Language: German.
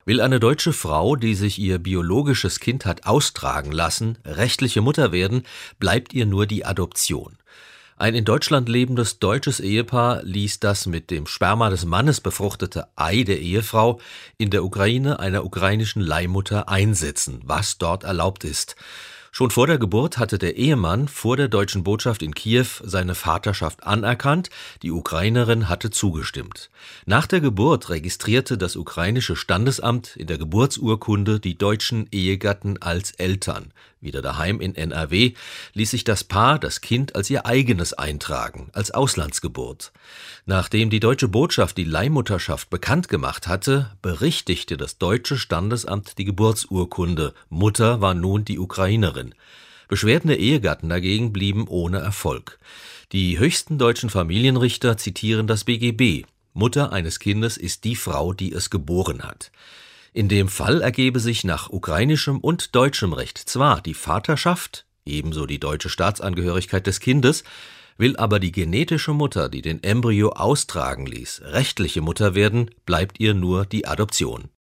Will eine deutsche Frau, die sich ihr biologisches Kind hat austragen lassen, rechtliche Mutter werden, bleibt ihr nur die Adoption. Ein in Deutschland lebendes deutsches Ehepaar ließ das mit dem Sperma des Mannes befruchtete Ei der Ehefrau in der Ukraine einer ukrainischen Leihmutter einsetzen, was dort erlaubt ist. Schon vor der Geburt hatte der Ehemann vor der deutschen Botschaft in Kiew seine Vaterschaft anerkannt, die Ukrainerin hatte zugestimmt. Nach der Geburt registrierte das ukrainische Standesamt in der Geburtsurkunde die deutschen Ehegatten als Eltern. Wieder daheim in NRW ließ sich das Paar das Kind als ihr eigenes eintragen, als Auslandsgeburt. Nachdem die deutsche Botschaft die Leihmutterschaft bekannt gemacht hatte, berichtigte das deutsche Standesamt die Geburtsurkunde. Mutter war nun die Ukrainerin. Beschwerden der Ehegatten dagegen blieben ohne Erfolg. Die höchsten deutschen Familienrichter zitieren das BGB. Mutter eines Kindes ist die Frau, die es geboren hat. In dem Fall ergebe sich nach ukrainischem und deutschem Recht zwar die Vaterschaft, ebenso die deutsche Staatsangehörigkeit des Kindes, will aber die genetische Mutter, die den Embryo austragen ließ, rechtliche Mutter werden, bleibt ihr nur die Adoption.